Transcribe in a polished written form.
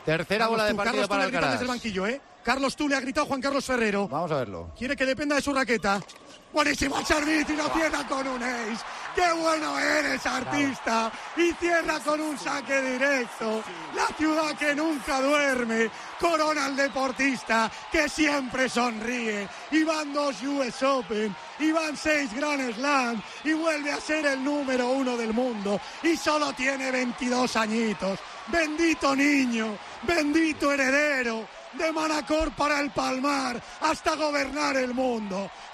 Tercera bola de partido para Alcaraz. Desde el banquillo, Carlos, tú le ha gritado Juan Carlos Ferrero. Vamos a verlo. Quiere que dependa de su raqueta. Buenísimo el servicio y lo cierra con un ace. ¡Qué bueno eres, artista! Y cierra con un saque directo. La ciudad que nunca duerme. Corona al deportista que siempre sonríe. Y van 2 US Open. Y van 6 Grand Slam. Y vuelve a ser el número 1 del mundo. Y solo tiene 22 añitos. Bendito niño. Bendito heredero. De Manacor para el Palmar hasta gobernar el mundo.